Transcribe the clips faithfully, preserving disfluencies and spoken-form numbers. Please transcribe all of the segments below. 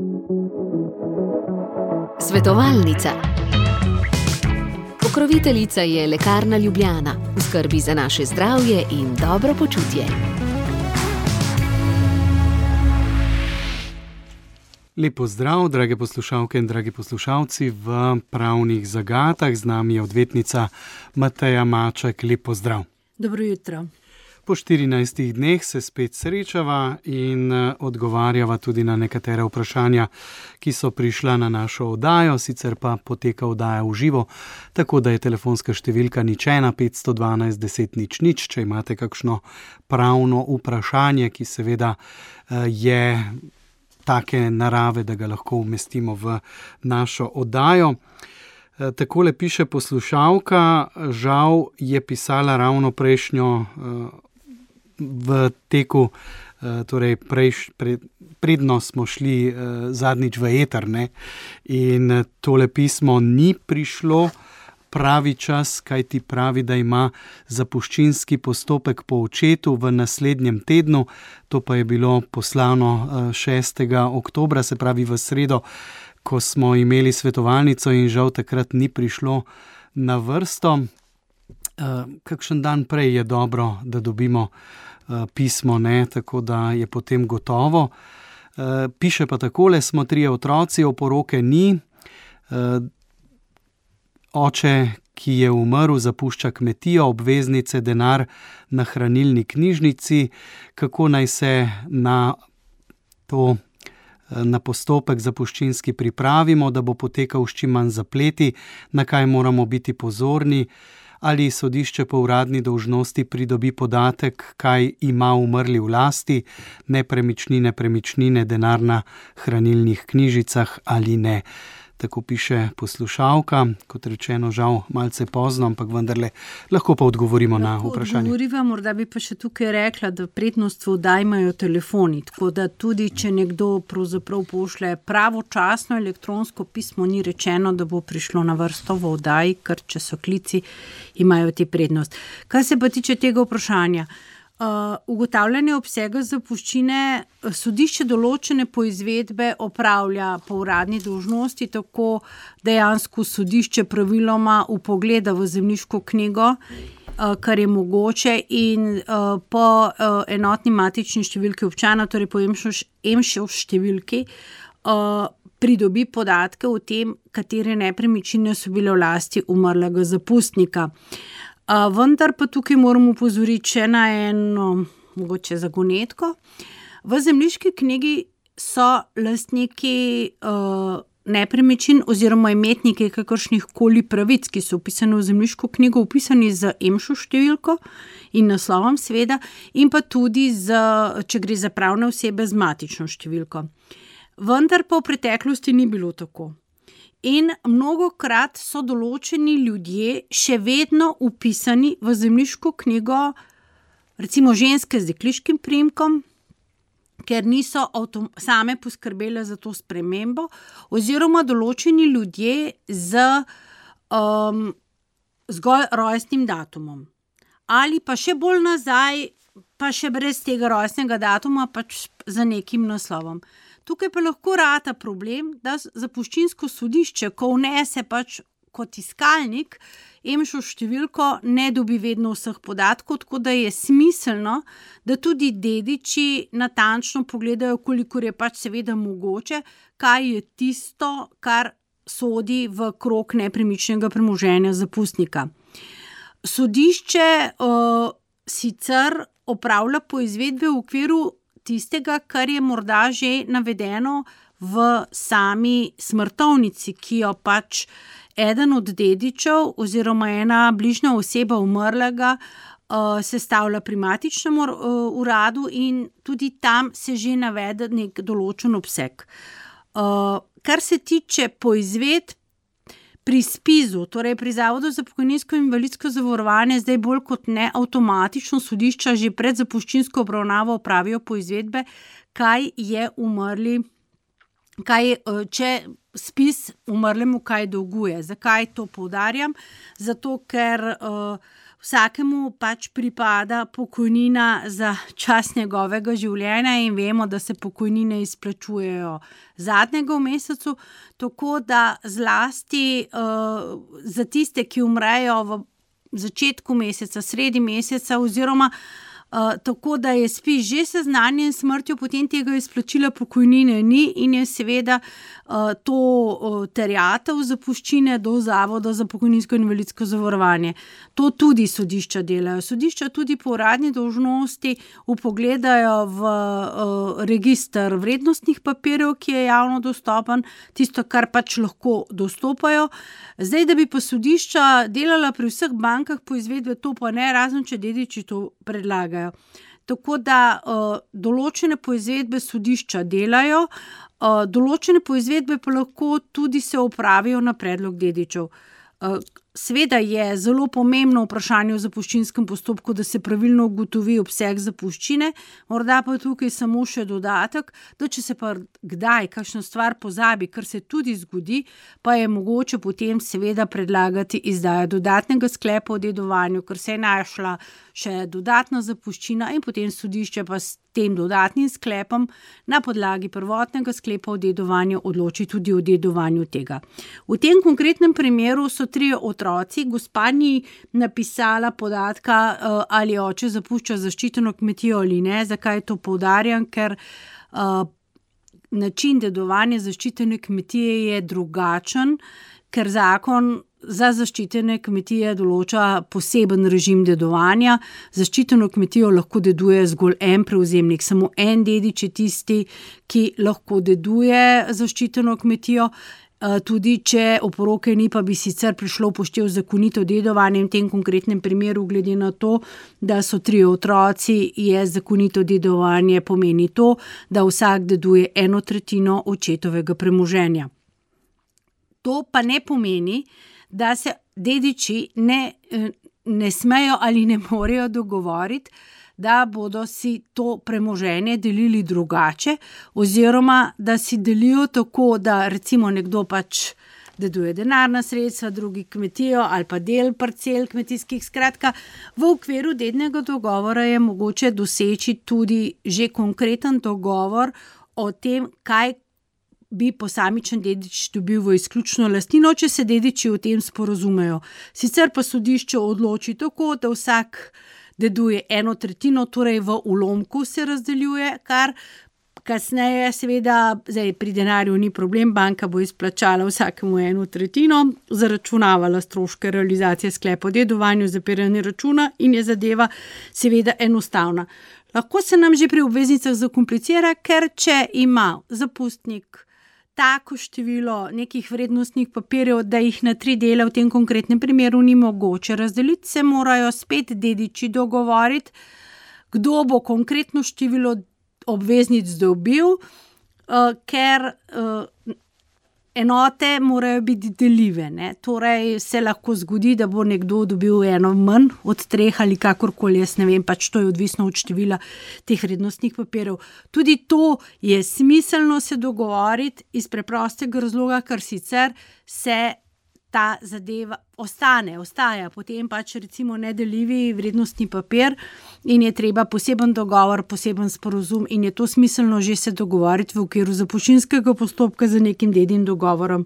Svetovalnica. Pokroviteljica je Lekarna Ljubljana, v skrbi za naše zdravje in dobro počutje. Lep pozdrav, drage poslušalke in dragi poslušalci v Pravnih zagatah. Z nami je odvetnica Mateja Maček. Lep pozdrav. Dobro jutro. Po štirinajstih dneh se spet srečava in odgovarjava tudi na nekatera vprašanja, ki so prišla na našo oddajo, sicer pa poteka oddaja v živo, tako da je telefonska številka nič ena petsto dvanajst deset nič nič, če imate kakšno pravno vprašanje, ki seveda je take narave, da ga lahko umestimo v našo oddajo. Takole piše poslušalka, žal je pisala ravno prejšnjo v teku, torej prejš, pred, predno smo šli zadnjič v eter, ne? In tole pismo ni prišlo pravi čas, kaj ti pravi, da ima zapuščinski postopek po očetu v naslednjem tednu, to pa je bilo poslano šestega oktobra, se pravi v sredo, ko smo imeli svetovalnico in žal takrat ni prišlo na vrsto. Kakšen dan prej je dobro, da dobimo pismo, ne, tako da je potem gotovo. Piše pa takole, smo trije otroci, oporoke ni. Oče, ki je umrl, zapušča kmetijo, obveznice, denar na hranilni knjižnici. Kako naj se na to, na postopek zapuščinski pripravimo, da bo potekal s čim manj zapleti, na kaj moramo biti pozorni? Ali sodišče po uradni dolžnosti pridobi podatek, kaj ima umrli v lasti, nepremičnine, premičnine, denar na hranilnih knjižicah ali ne. Tako piše poslušalka, kot rečeno, žal malce pozno, ampak vendarle lahko pa odgovorimo lahko na vprašanje. Odgovoriva, morda bi pa še tukaj rekla, da prednost v oddaji imajo telefoni, tako da tudi, če nekdo pravzaprav pošlje pravočasno elektronsko pismo, ni rečeno, da bo prišlo na vrsto v oddaji, ker če so klici, imajo ti prednost. Kaj se pa tiče tega vprašanja? Uh, ugotavljanje obsega zapuščine sodišče določene poizvedbe opravlja po uradni dolžnosti, tako dejansko sodišče praviloma vpogleda v zemljiško knjigo, uh, kar je mogoče, in uh, po uh, enotni matični številki občana, torej po EMŠO številki, uh, pridobi podatke o tem, katere nepremičnine so bile v lasti umrlega zapustnika. Uh, vendar pa tukaj moramo opozoriti še na eno, mogoče zagonetko. V zemljiški knjigi so lastniki uh, nepremičnin oziroma imetniki kakršnih koli pravic, ki so vpisani v zemljiško knjigo, vpisani z EMŠO številko in naslovom seveda, in pa tudi, z, če gre za pravne osebe, z matično številko. Vendar pa v preteklosti ni bilo tako. In mnogokrat so določeni ljudje še vedno vpisani v zemljiško knjigo, recimo ženske z dekliškim priimkom, ker niso avtom- same poskrbele za to spremembo, oziroma določeni ljudje z um, zgolj rojstnim datumom. Ali pa še bolj nazaj, pa še brez tega rojstnega datuma, pač za nekim naslovom. Tukaj pa lahko rata problem, da zapuščinsko sodišče, ko vnese pač kot iskalnik EMŠO številko, ne dobi vedno vseh podatkov, tako da je smiselno, da tudi dediči natančno pogledajo, kolikor je pač seveda mogoče, kaj je tisto, kar sodi v krog nepremičnega premoženja zapustnika. Sodišče uh, sicer opravlja poizvedbe v okviru tistega, kar je morda že navedeno v sami smrtovnici, ki jo pač eden od dedičev oziroma ena bližnja oseba umrlega uh, sestavlja pri matičnem uh, uradu, in tudi tam se že navede nek določen obseg. Uh, kar se tiče poizvedb pri spizu, torej pri Zavodu za pokojninsko in invalidsko zavarovanje, zdaj bolj kot ne avtomatično sodišča že pred zapuščinsko obravnavo opravijo poizvedbe, kaj je umrli, kaj, če spis umrlemu kaj dolguje. Zakaj to poudarjam? Zato, ker uh, vsakemu pač pripada pokojnina za čas njegovega življenja in vemo, da se pokojnine izplačujejo zadnjega v mesecu, tako da zlasti uh, za tiste, ki umrejo v začetku meseca, sredi meseca oziroma Uh, tako da je SPIZ že seznanjen s smrtjo, potem tega izplačila pokojnine ni in je seveda uh, to uh, terjatev zapuščine do Zavoda za pokojninsko in invalidsko zavarovanje. To tudi sodišča delajo. Sodišča tudi po uradni dolžnosti vpogledajo v uh, register vrednostnih papirjev, ki je javno dostopen, tisto, kar pač lahko dostopajo. Zdaj, da bi pa sodišča delala pri vseh bankah po izvedbe, to pa ne, razen če dediči to predlagajo. Tako da uh, določene poizvedbe sodišča delajo, uh, določene poizvedbe pa lahko tudi se opravijo na predlog dedičev. Uh, Sveda je zelo pomembno vprašanje v zapuščinskem postopku, da se pravilno ugotovi obseg zapuščine, morda pa tukaj samo še dodatek, da če se pa kdaj kakšna stvar pozabi, kar se tudi zgodi, pa je mogoče potem seveda predlagati izdajo dodatnega sklepa o dedovanju, ker se je našla še dodatna zapuščina in potem sodišče pa s tem dodatnim sklepom na podlagi prvotnega sklepa o dedovanju odloči tudi o dedovanju tega. V tem konkretnem primeru so trije otroci, gospa ni napisala podatka, ali oče zapušča zaščiteno kmetijo ali ne. Zakaj to poudarjam? Ker uh, način dedovanja zaščitene kmetije je drugačen, ker zakon za zaščitene kmetije določa poseben režim dedovanja. Zaščiteno kmetijo lahko deduje zgolj en prevzemnik, samo en dedič je tisti, ki lahko deduje zaščiteno kmetijo. Tudi če oporoke ni, pa bi sicer prišlo upoštev zakonito dedovanje. V tem konkretnem primeru, glede na to, da so tri otroci, je zakonito dedovanje pomeni to, da vsak deduje eno tretjino očetovega premoženja. To pa ne pomeni, da se dediči ne, ne smejo ali ne morejo dogovoriti, da bodo si to premoženje delili drugače oziroma da si delijo tako, da recimo nekdo pač deduje denarna sredstva, drugi kmetijo ali pa del parcel kmetijskih. Skratka, v okviru dednega dogovora je mogoče doseči tudi že konkreten dogovor o tem, kaj bi posamičen dedič dobil v izključno lastnino, če se dediči o tem sporazumejo. Sicer pa sodišče odloči tako, da vsak deduje eno tretjino, torej v ulomku se razdeljuje, kar kasneje seveda, zdaj pri denarju ni problem, banka bo izplačala vsakemu eno tretjino, zaračunavala stroške realizacije sklepa o dedovanju, zapiranje računa in je zadeva seveda enostavna. Lahko se nam že pri obveznicah zakomplicira, ker če ima zapustnik tako število nekih vrednostnih papirjev, da jih na tri dele v tem konkretnem primeru ni mogoče razdeliti, se morajo spet dediči dogovoriti, kdo bo konkretno število obveznic dobil, uh, ker uh, enote morajo biti deljive, ne? Torej se lahko zgodi, da bo nekdo dobil eno manj od treh ali kakorkoli, jaz ne vem, pač to je odvisno od števila teh vrednostnih papirjev. Tudi to je smiselno se dogovoriti iz preprostega razloga, ker sicer se ta zadeva ostane, ostaja potem pač recimo nedeljivi vrednostni papir in je treba poseben dogovor, poseben sporazum in je to smiselno že se dogovoriti v okviru zapuščinskega postopka z nekim dednim dogovorom.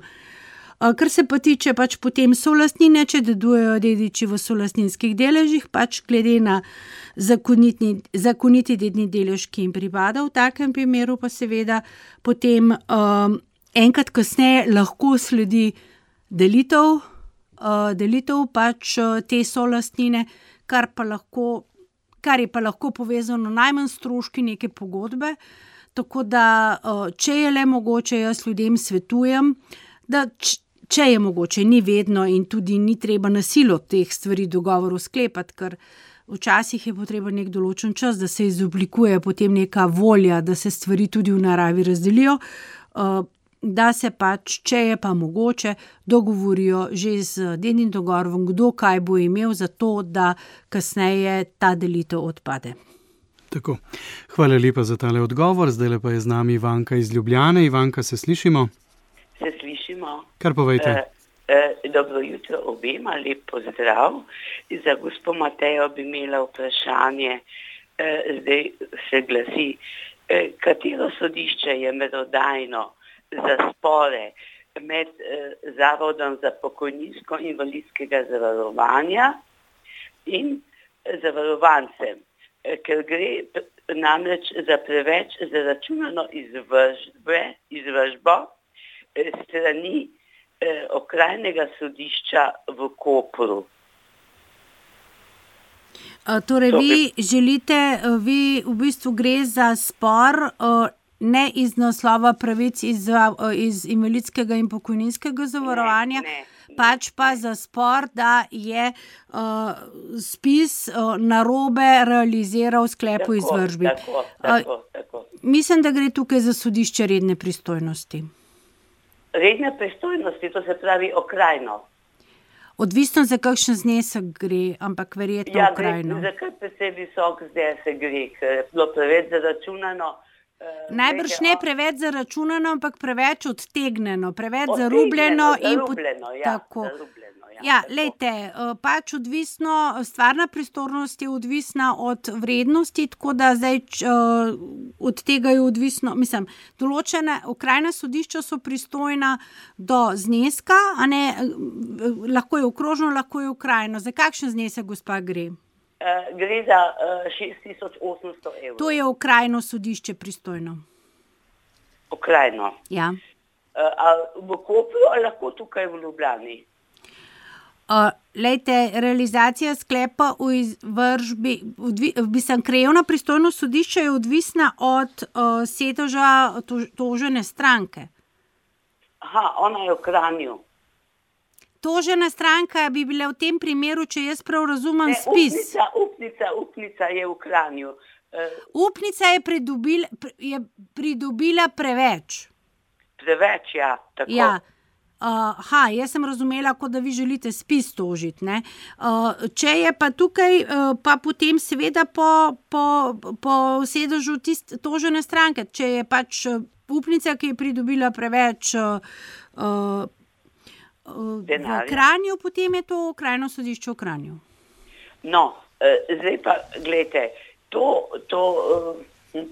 Kar se pa tiče pač potem solastnine, če dedujejo dediči v solastninskih deležih, pač glede na zakoniti, zakoniti dedni delež, ki jim pripada, v takem primeru pa seveda potem um, enkrat kasneje lahko sledi delitev, uh, delitev pač uh, te solastnine, kar pa lahko, kar je pa lahko povezano najmanj stroški neke pogodbe, tako da uh, če je le mogoče, jaz ljudem svetujem, da č, če je mogoče, ni vedno in tudi ni treba na silo teh stvari dogovorov sklepati, ker včasih je potreben nek določen čas, da se izoblikuje potem neka volja, da se stvari tudi v naravi razdelijo, uh, da se pač, če je pa mogoče, dogovorijo že z dednim dogovorom, kdo kaj bo imel za to, da kasneje ta delitev odpade. Tako, hvala lepa za tale odgovor. Zdaj pa je z nami Ivanka iz Ljubljane. Ivanka, se slišimo? Se slišimo. Kar povejte. Dobro jutro obema, lep pozdrav. Za gospo Matejo bi imela vprašanje, zdaj se glasi, katero sodišče je merodajno za spore med Zavodom za pokojninsko invalidskega zavarovanja in zavarovancem, ker gre namreč za preveč zaračunano izvršbe, izvršbo strani okrajnega sodišča v Kopru. Torej, vi želite, vi v bistvu gre za spor ne iz naslova pravic iz, iz invalidskega in pokojninskega zavarovanja, ne, ne, pač pa ne. Za spor, da je uh, spis uh, narobe realiziral sklep o izvršbi. Tako, tako, tako. Uh, mislim, da gre tukaj za sodišče redne pristojnosti. Redne pristojnosti, to se pravi okrajno. Odvisno za kakšen znesek gre, ampak verjetno ja, okrajno. Ja, za kar precej visok znesek gre, ker je bilo preveč zaračunano. Najbrž ne preveč zaračunano, ampak preveč odtegneno, preveč zarubljeno. Zarubljeno, in ja. Tako. Zarubljeno, ja. Ja, lejte, pač odvisno, stvarna pristojnost je odvisna od vrednosti, tako da zdaj od tega je odvisno, mislim, določene okrajna sodišča so pristojna do zneska, a ne, lahko je okrožno, lahko je okrajno. Za kakšen znesek, gospa, gre? Gre za šest tisoč osemsto evrov. To je okrajno sodišče pristojno. Okrajno? Ja. A v Kopru ali lahko tukaj v Ljubljani? Uh, lejte, realizacija sklepa o izvršbi, mislim, krajevna pristojnost sodišča je odvisna od uh, sedeža to, tožene stranke. Aha, ona je v Kranju. Tožena stranka bi bila v tem primeru, če jaz prav razumem, ne, spis. Upnica, upnica, upnica je v Kranju. Uh, upnica je pridobila, je pridobila preveč. Preveč, ja, tako. Ja. Uh, ha, jaz sem razumela, kot da vi želite spis tožiti. Ne? Uh, če je pa tukaj, uh, pa potem seveda po, po, po sedežu tiste tožene stranke, če je pač upnica, ki je pridobila preveč uh, uh, v Kranju, potem je to okrajno sodišče v Kranju. No, uh, zdaj pa, gledajte, to, to uh,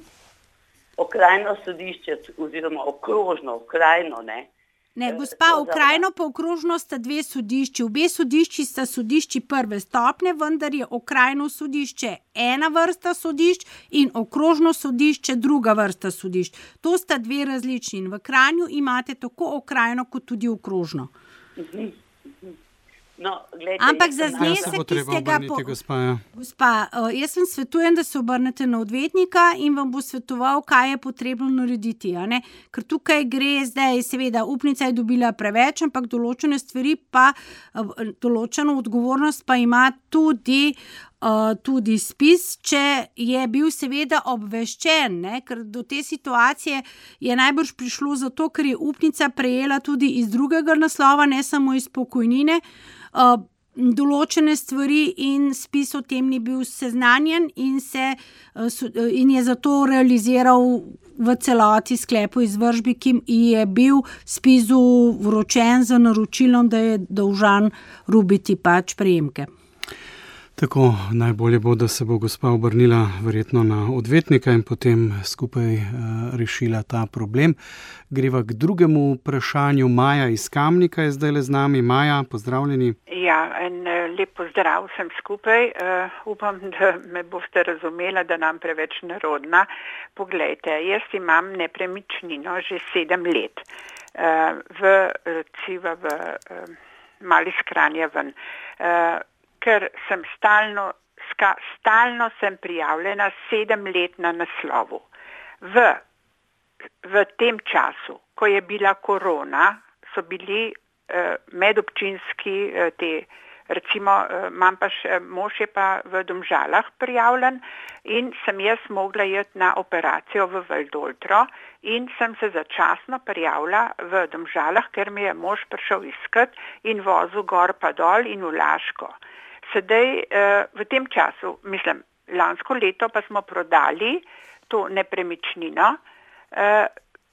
okrajno sodišče, oziroma okrožno, okrajno, ne, Ne, gospa, okrajno pa okrožno sta dve sodišči. Obe sodišči sta sodišči prve stopnje, vendar je okrajno sodišče ena vrsta sodišč in okrožno sodišče druga vrsta sodišč. To sta dve različni in v Kranju imate tako okrajno kot tudi okrožno. Uh-huh. No, gledajte, ampak za znesek, ki ste ga po... gospa, ja. Gospa, jaz vam svetujem, da se obrnete na odvetnika in vam bo svetoval, kaj je potrebno narediti. A ne? Ker tukaj gre zdaj, seveda, upnica je dobila preveč, ampak določene stvari pa, določeno odgovornost pa ima tudi, uh, tudi spis, če je bil seveda obveščen, ne? Ker do te situacije je najbrž prišlo zato, ker je upnica prejela tudi iz drugega naslova, ne samo iz pokojnine, Uh, določene stvari in spis o tem ni bil seznanjen in, se, uh, in je zato realiziral v celoti sklep o izvršbi, ki je bil spisu vročen za naročilom, da je dolžan rubiti pač prejemke. Tako, najbolje bo, da se bo gospa obrnila verjetno na odvetnika in potem skupaj uh, rešila ta problem. Greva k drugemu vprašanju. Maja iz Kamnika je zdaj le z nami. Maja, pozdravljeni. Ja, en lep pozdrav vsem skupaj. Uh, upam, da me boste razumela, da nam preveč nerodna. Poglejte, jaz imam nepremičnino že sedem let. Uh, v, recimo, v uh, Mali Skranja ven. Uh, ker sem stalno, ska, stalno sem prijavljena sedem let na naslovu. V, v tem času, ko je bila korona, so bili eh, medobčinski eh, te, recimo, eh, imam pa še, mož je pa v Domžalah prijavljen in sem jaz mogla iti na operacijo v Valdoltro in sem se začasno prijavila v Domžalah, ker mi je mož prišel iskat in vozil gor pa dol in v Laško. Sedaj v tem času, mislim, lansko leto pa smo prodali to nepremičnino.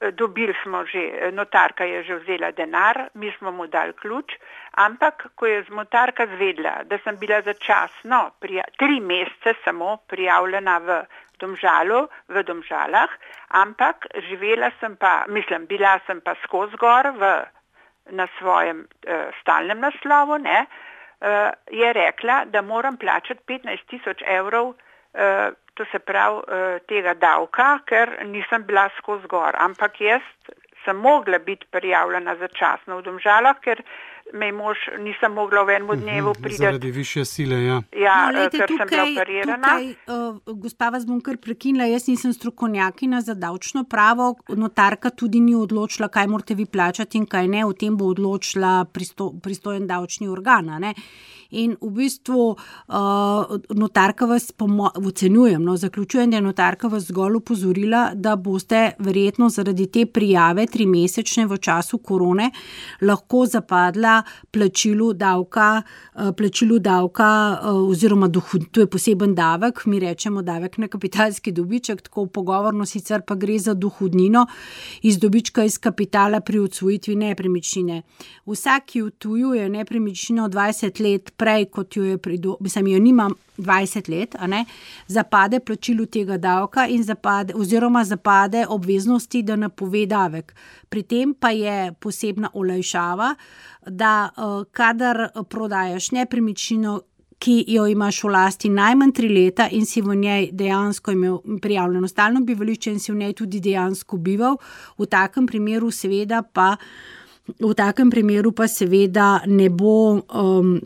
dobili smo že, notarka je že vzela denar, mi smo mu dali ključ, ampak ko je notarka zvedla, da sem bila začasno, prija, tri mesece samo prijavljena v Domžalu, v Domžalah, ampak živela sem pa, mislim, bila sem pa skozi gor v, na svojem uh, stalnem naslovu, ne, uh, je rekla, da moram plačati petnajst tisoč evrov, uh, to se pravi uh, tega davka, ker nisem bila skozi gor, ampak jaz sem mogla biti prijavljena začasno v Domžalah, ker me mož nisem mogla v enem dnevu priti. Zaradi višje sile, ja. Ja, no, lejte, ker tukaj, sem bila operirana. Tukaj, uh, gospa, vas bom kar prekinila, jaz nisem strokovnjakina za davčno pravo, notarka tudi ni odločila, kaj morate vi plačati in kaj ne, o tem bo odločila pristo, pristojen davčni organ, ne. In v bistvu uh, notarka vas pomo- ocenjujem, no, zaključujem, da je notarka vas zgolj upozorila, da boste verjetno zaradi te prijave trimesečne v času korone lahko zapadla plačilu davka, uh, plačilu davka uh, oziroma dohod, to je poseben davek, mi rečemo davek na kapitalski dobiček, tako pogovorno sicer pa gre za dohodnino iz dobička iz kapitala pri odsvojitvi nepremičnine. Vsak, ki odtujuje nepremičnino dvajset let prej, kot jo je prido, mislim, jo nimam dvajset let, a ne, zapade plačilu tega davka in zapade, oziroma zapade obveznosti, da napove davek. Pri tem pa je posebna olajšava, da uh, kadar prodajaš nepremičnino, ki jo imaš v lasti najmanj tri leta in si v njej dejansko imel prijavljeno stalno bivališče in si v njej tudi dejansko bival, v takem primeru seveda pa v takem primeru pa seveda ne bo um,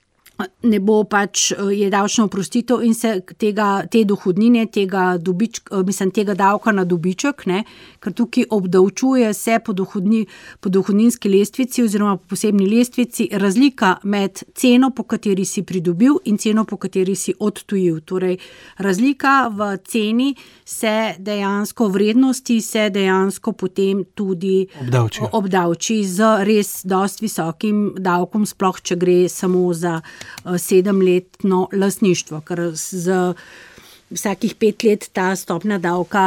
ne bo pač je davčna oprostitev in se tega, te dohodnine, tega, dobičk, mislim, tega davka na dobiček, ne, ker tukaj obdavčuje se po, dohodni, po dohodninski lestvici oziroma po posebni lestvici razlika med ceno, po kateri si pridobil in ceno, po kateri si odtujil. Torej, razlika v ceni se dejansko, vrednosti se dejansko potem tudi obdavči, obdavči z res dosti visokim davkom, sploh če gre samo za sedemletno lastništvo, ker z vsakih pet let ta stopnja davka,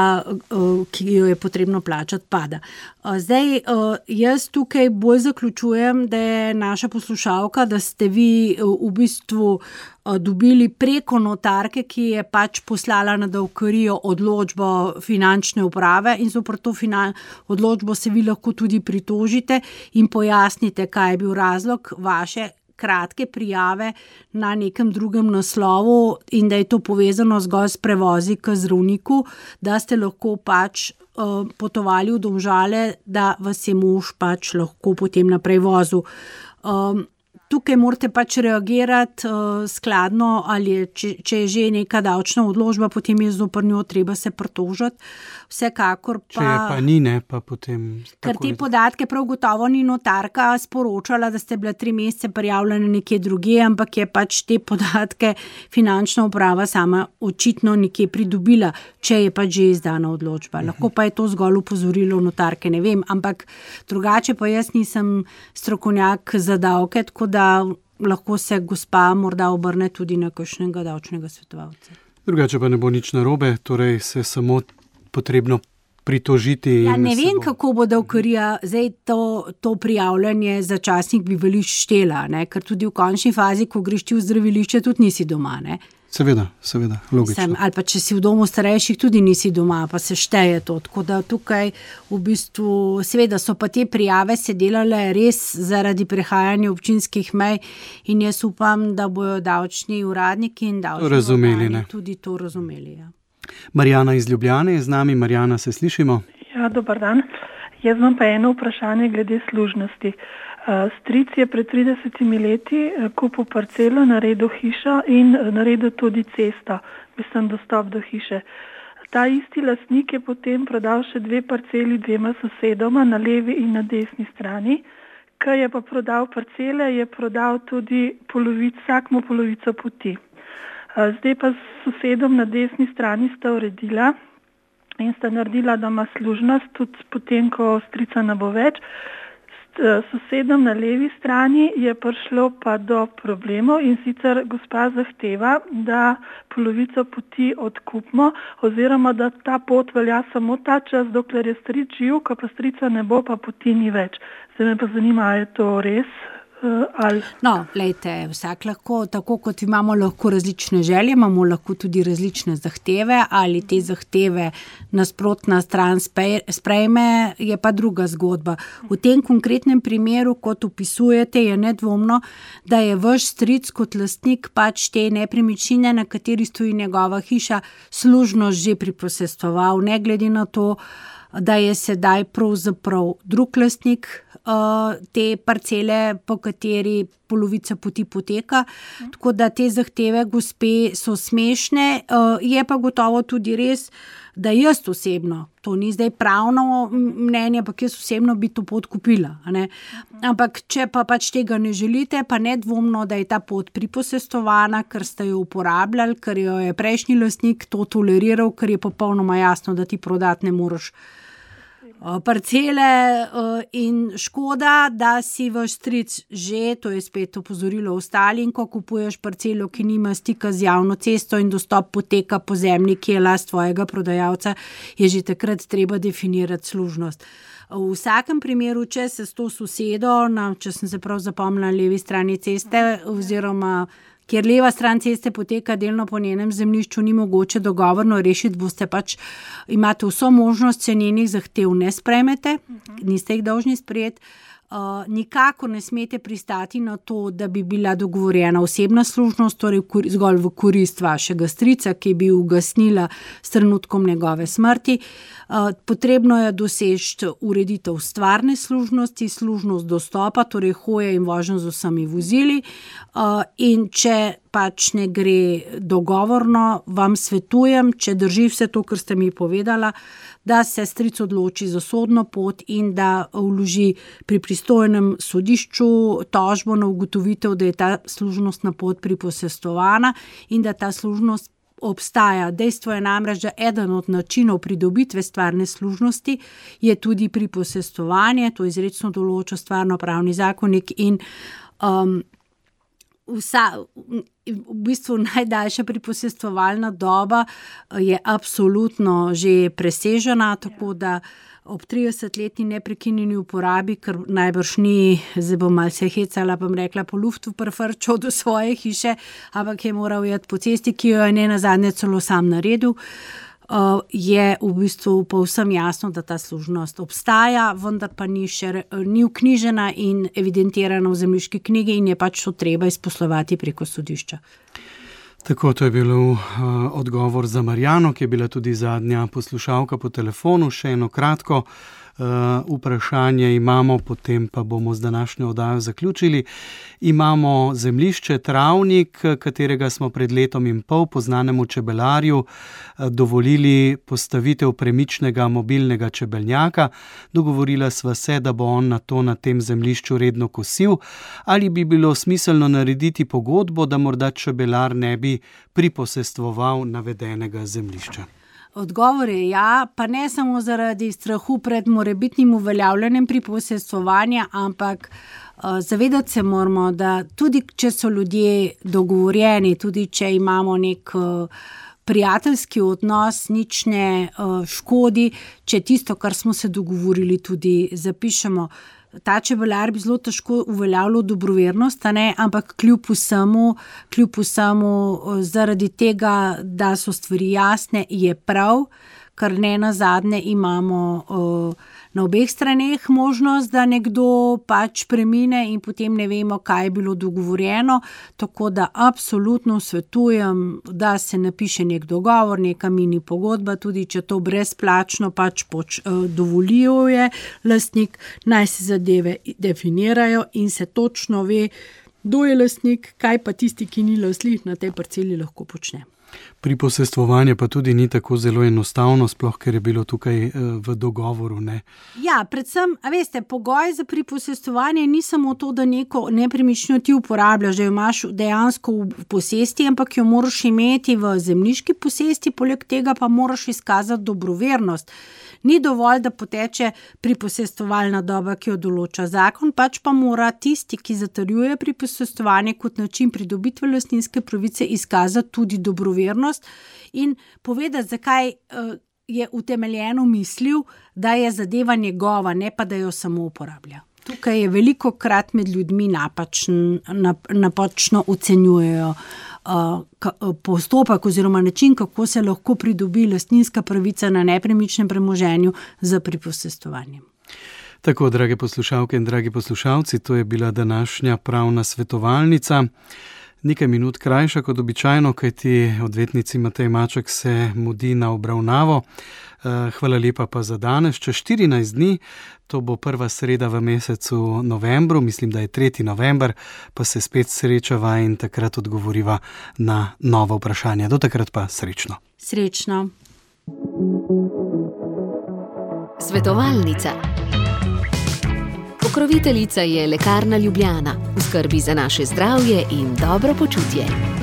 ki jo je potrebno plačati, pada. Zdaj, jaz tukaj bolj zaključujem, da je naša poslušalka, da ste vi v bistvu dobili preko notarke, ki je pač poslala na davkarijo odločbo finančne uprave in zoper to finan- odločbo se vi lahko tudi pritožite in pojasnite, kaj je bil razlog vaše kratke prijave na nekem drugem naslovu in da je to povezano zgolj s prevozi k zdravniku, da ste lahko pač uh, potovali v Domžale, da vas je mož pač lahko potem naprej vozil. Um, Tukaj morate pač reagirati uh, skladno, ali je, če, če je že neka davčna odločba, potem je zoper njo treba se pritožiti. Vsekakor pa... Če je pa ni, ne, pa potem... Ker te podatke prav gotovo ni notarka sporočala, da ste bila tri mesece prijavljene nekje drugje, ampak je pač te podatke finančna uprava sama očitno nekje pridobila, če je pač že izdana odločba. Lahko pa je to zgolj upozorilo notarke, ne vem, ampak drugače pa jaz nisem strokovnjak za davke, tako da da lahko se gospa morda obrne tudi na kakšnega davčnega svetovalca. Drugače pa ne bo nič narobe, torej se samo potrebno pritožiti. Ja, ne vem, bo... kako bo davkarija zdaj to, to prijavljanje začasnih bivališč štela, ne? Ker tudi v končni fazi, ko greš ti v zdravilišče, tudi nisi doma, ne? Seveda, seveda, logično. Sem, ali pa če si v domu starejših, tudi nisi doma, pa se šteje to. Tako da tukaj v bistvu, seveda so pa te prijave se delale res zaradi prehajanja občinskih mej in jaz upam, da bojo davčni uradniki in davčni razumeli, organi tudi to razumeli. Ja. Marijana iz Ljubljane je z nami. Marijana, se slišimo? Ja, dober dan. Jaz imam pa eno vprašanje glede služnosti. Stric je pred tridesetimi leti kupil parcelo, naredil hišo in naredil tudi cesto, mislim, dostop do hiše. Ta isti lastnik je potem prodal še dve parceli dvema sosedoma na levi in na desni strani. Ko je pa prodal parcele, je prodal tudi polovic, vsakmu polovico poti. Zdaj pa s sosedom na desni strani sta uredila in sta naredila doma služnost, tudi potem, ko strica ne bo več. sosedom na levi strani je prišlo pa do problemov, in sicer gospa zahteva, da polovico poti odkupimo oziroma da ta pot velja samo ta čas, dokler je stric živ, ko pa strica ne bo, pa poti ni več. Zdaj me pa zanima, ali je to res? Ali... No, lejte, vsak lahko, tako kot imamo lahko različne želje, imamo lahko tudi različne zahteve, ali te zahteve nasprotna stran sprejme, je pa druga zgodba. V tem konkretnem primeru, kot opisujete, je nedvomno, da je vaš stric kot lastnik pač te nepremičnine, na kateri stoji njegova hiša, služnost že priposestoval, ne glede na to, da je sedaj pravzaprav drug lastnik uh, te parcele, po kateri polovica poti poteka. Mm. Tako da te zahteve gospe so smešne, uh, je pa gotovo tudi res, da jaz osebno, to ni zdaj pravno mnenje, ampak jaz osebno bi to pot kupila. Ne? Ampak če pa pač tega ne želite, pa nedvomno, da je ta pot priposestovana, ker ste jo uporabljali, ker jo je prejšnji lastnik to toleriral, ker je popolnoma jasno, da ti prodati ne moreš parcele, in škoda, da si vaš stric že, to je spet opozorilo ostalim, ko kupuješ parcelo, ki nima stika z javno cesto in dostop poteka po zemlji, ki je last tvojega prodajalca, je že takrat treba definirati služnost. V vsakem primeru, če se s to sosedo, na, če sem se prav zapomnila, na levi strani ceste oziroma kjer leva stran ceste poteka delno po njenem zemljišču, ni mogoče dogovorno rešiti, boste pač, imate vso možnost, če njenih zahtev ne sprejmete, niste jih dolžni sprejeti. Uh, nikako ne smete pristati na to, da bi bila dogovorjena osebna služnost, torej v, zgolj v korist vašega strica, ki bi ugasnila s trenutkom njegove smrti. Uh, potrebno je doseči ureditev stvarne služnosti, služnost dostopa, torej hoje in vožnjo z vsemi vozili. Uh, in če pač ne gre dogovorno, vam svetujem, če drži vse to, kar ste mi povedala, da se stric odloči za sodno pot in da vloži pri pristojnem sodišču tožbo na ugotovitev, da je ta služnostna pot priposestovana in da ta služnost obstaja. Dejstvo je namreč, da eden od načinov pridobitve stvarne služnosti je tudi priposestovanje, to izrecno določa stvarnopravni zakonik in um, Vsa, v bistvu najdaljša priposestovalna doba je absolutno že presežena, tako da ob tridesetletni neprekinjeni uporabi, ker najbrž ni, zdaj bom malo se hecala, bom rekla, po luftu prefrčal do svoje hiše, ampak je moral jeti po cesti, ki jo je ne nazadnje celo sam naredil. Uh, je v bistvu povsem jasno, da ta služnost obstaja, vendar pa ni, še, ni vknjižena in evidentirana v zemljiški knjigi in je pač to treba izposlovati preko sodišča. Tako, to je bil uh, odgovor za Marjano, ki je bila tudi zadnja poslušalka po telefonu. Še eno kratko uh, vprašanje imamo, potem pa bomo z današnjo oddajo zaključili. Imamo zemljišče Travnik, katerega smo pred letom in pol poznanemu čebelarju dovolili postavitev premičnega mobilnega čebelnjaka. Dogovorila sva se, da bo on na to na tem zemljišču redno kosil. Ali bi bilo smiselno narediti pogodbo, da morda čebelar ne bi priposestvoval navedenega zemljišča? Odgovor je ja, pa ne samo zaradi strahu pred morebitnim uveljavljanjem priposestvovanja, ampak uh, zavedati se moramo, da tudi če so ljudje dogovorjeni, tudi če imamo nek uh, prijateljski odnos, nič ne uh, škodi, če tisto, kar smo se dogovorili, tudi zapišemo. Ta čebelar bi zelo težko uveljavljal dobrovernost, ne? Ampak kljub vsemu, kljub vsemu, zaradi tega, da so stvari jasne, je prav, ker ne nazadnje imamo uh, na obeh straneh možnost, da nekdo pač premine in potem ne vemo, kaj je bilo dogovorjeno, tako da absolutno svetujem, da se napiše nek dogovor, neka mini pogodba, tudi če to brezplačno pač poč, uh, dovoljuje lastnik, naj se zadeve definirajo in se točno ve, kdo je lastnik, kaj pa tisti, ki ni lastnik na tej parceli lahko počne. Priposestvovanje pa tudi ni tako zelo enostavno, sploh ker je bilo tukaj v dogovoru. Ne? Ja, predvsem, a veste, pogoj za priposestvovanje ni samo to, da neko nepremičnino ti uporabljaš, da jo imaš dejansko v posesti, ampak jo moraš imeti v zemljiški posesti, poleg tega pa moraš izkazati dobrovernost. Ni dovolj, da poteče priposestovalna doba, ki jo določa zakon, pač pa mora tisti, ki zatrjuje priposestovanje kot način pridobitve lastninske pravice, izkazati tudi dobrovernost in povedati, zakaj je utemeljeno mislil, da je zadeva njegova, ne pa da jo samo uporablja. Tukaj je veliko krat med ljudmi napačn, napačno ocenjujejo uh, postopek oziroma način, kako se lahko pridobi lastninska pravica na nepremičnem premoženju z priposestovanjem. Tako, drage poslušalke in dragi poslušalci, to je bila današnja pravna svetovalnica. Nekaj minut krajša kot običajno, kajti odvetnici Matej Maček se mudi na obravnavo. Hvala lepa pa za danes. Čez štirinajst dni, to bo prva sreda v mesecu novembru, mislim, da je tretji november, pa se spet srečava in takrat odgovoriva na nova vprašanja. Do takrat pa srečno. Srečno. Svetovalnica. Pokroviteljica je Lekarna Ljubljana, v skrbi za naše zdravje in dobro počutje.